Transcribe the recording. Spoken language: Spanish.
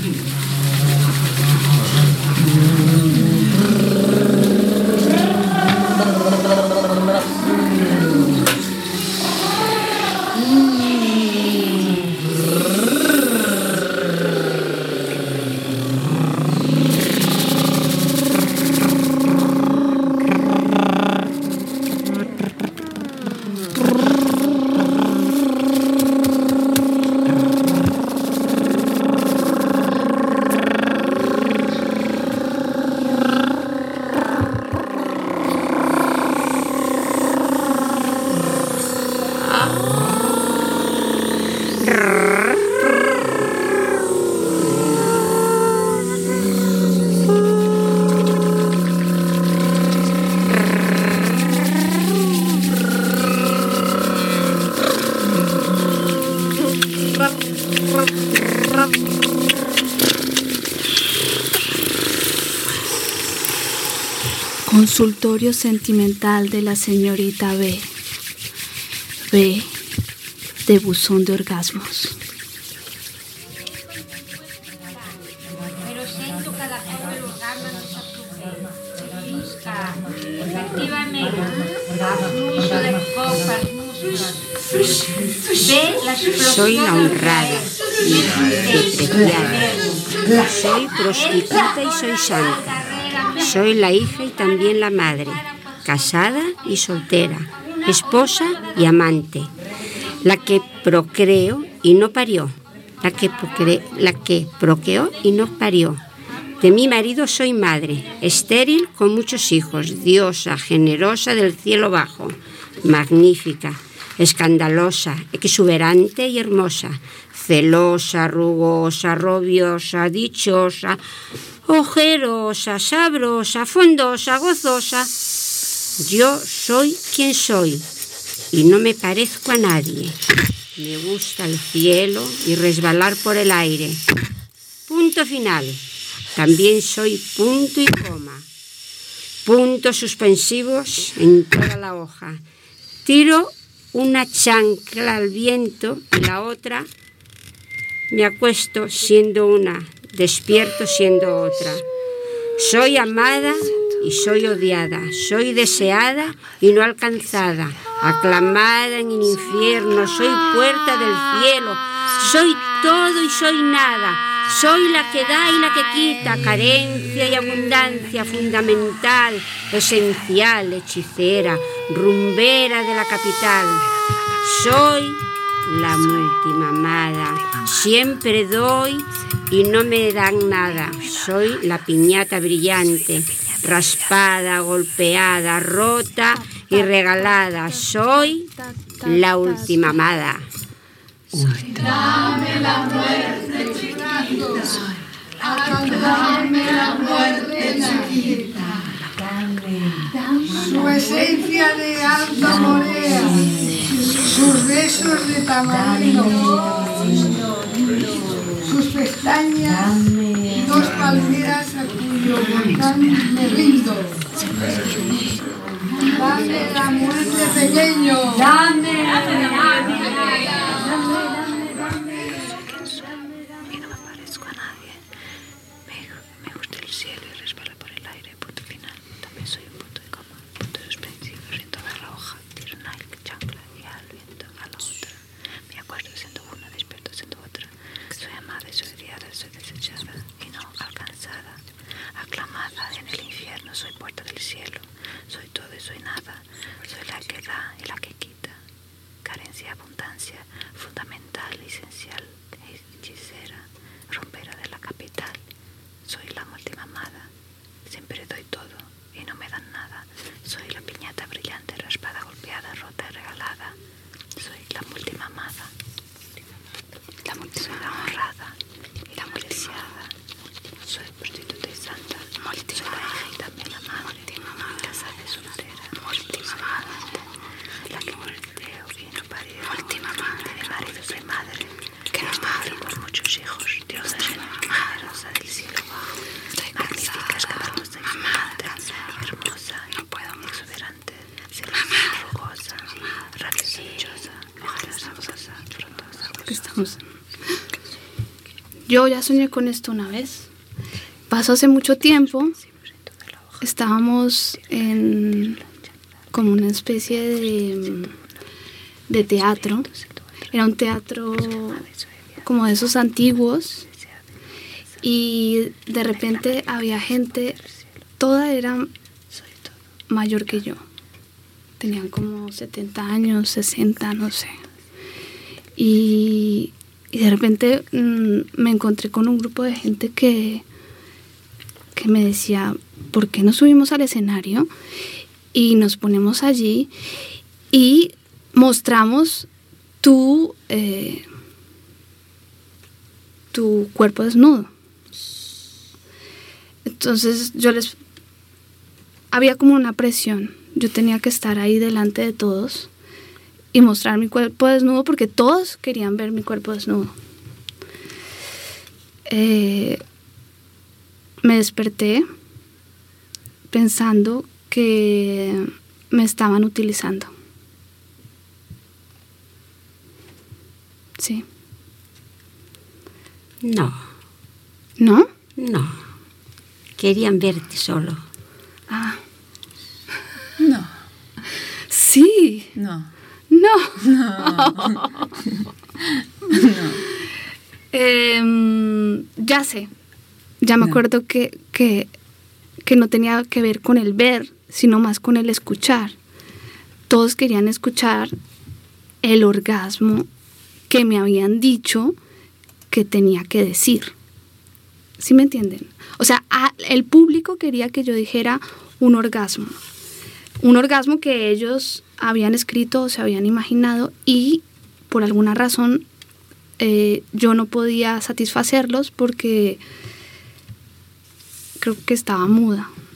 Consultorio sentimental de la señorita B. B de buzón de orgasmos. Pero sento cada cop el orgasme no s'apropa. Efectivament, fluixo de cop per musclos. Ve l'explosió. Soy la honrada y despreciada. Soy prostituta y soy santa. Soy la hija y también la madre, casada y soltera, esposa y amante, la que procreó y no parió, la que procreó y no parió. De mi marido soy madre, estéril con muchos hijos, diosa, generosa del cielo bajo, magnífica, escandalosa, exuberante y hermosa, celosa, rugosa, robiosa, dichosa, ojerosa, sabrosa, fondosa, gozosa. Yo soy quien soy y no me parezco a nadie. Me gusta el cielo y resbalar por el aire. Punto final. También soy punto y coma. Puntos suspensivos en toda la hoja. Tiro una chancla al viento y la otra me acuesto siendo una, despierto siendo otra. Soy amada y soy odiada, soy deseada y no alcanzada, aclamada en el infierno, soy puerta del cielo, soy todo y soy nada, soy la que da y la que quita, carencia y abundancia, fundamental, esencial, hechicera, rumbera de la capital. Soy la multimamada, siempre doy y no me dan nada. Soy la piñata brillante, raspada, golpeada, rota y regalada. Soy la ultimamada. Dame la muerte, chiquito. Dame la muerte, chiquita. Su esencia de alta morea, sus besos de tamarindo, sus pestañas y dos palmeras a cuyo volcán me rindo. Dame la muerte, pequeño. Dame la muerte. Y no me parezco a nadie. Me gusta el cielo y resbala por el aire. Punto final. También soy un punto de coma. Punto suspensivo. Riendo de la hoja. Tiro una chancla y al viento a la otra. Me acuerdo siendo una, despierto siendo otra. Soy amada y soy odiada. Soy desechada y no alcanzada. Aclamada en el infierno. Soy puerta del cielo. Soy todo y soy nada. Soy la que da y la que quita. Carencia y abundancia. Fundamental, esencial, hechicera, rompera de la capital. Soy la multimamada. Siempre doy todo y no me dan nada. Soy la piñata brillante, raspada, golpeada, rota y regalada. Soy la multimamada. Soy la honrada y la deseada. Soy prostituta y santa. Soy la hija y también la madre. Casada y soltera. Multimamada. La que procreó y no parió. Multimamada. De marido soy madre. Que no madre por muchos hijos. Diosa generosa del cielo bajo. Magnífica, escandalosa, exuberante, hermosa, exuberante, celosa, rugosa, rabiosa, dichosa, ojerosa, frondosa. Estamos. Yo ya soñé con esto una vez. Pasó hace mucho tiempo. Estábamos en como una especie de teatro. Era un teatro como de esos antiguos. Y de repente había gente, toda era mayor que yo. Tenían como 70 años, 60, no sé. Y de repente me encontré con un grupo de gente que me decía, ¿por qué no subimos al escenario y nos ponemos allí y mostramos tu cuerpo desnudo? Entonces había como una presión. Yo tenía que estar ahí delante de todos y mostrar mi cuerpo desnudo porque todos querían ver mi cuerpo desnudo. Me desperté pensando que me estaban utilizando. Sí. No. ¿No? No. Querían verte solo. Ah. No. Sí. No. No. Ya sé. Ya me acuerdo que no tenía que ver con el ver, sino más con el escuchar. Todos querían escuchar el orgasmo que me habían dicho que tenía que decir. ¿Sí me entienden? O sea, el público quería que yo dijera un orgasmo. Un orgasmo que ellos habían escrito o se habían imaginado y por alguna razón yo no podía satisfacerlos porque creo que estaba muda.